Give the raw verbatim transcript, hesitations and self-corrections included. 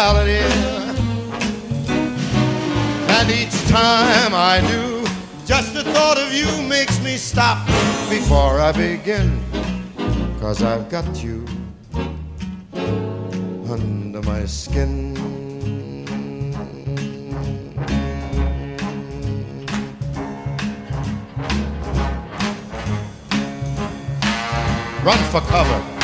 reality. And each time I do, just the thought of you makes me stop before I begin. 'Cause I've got you under my skin. Run for cover.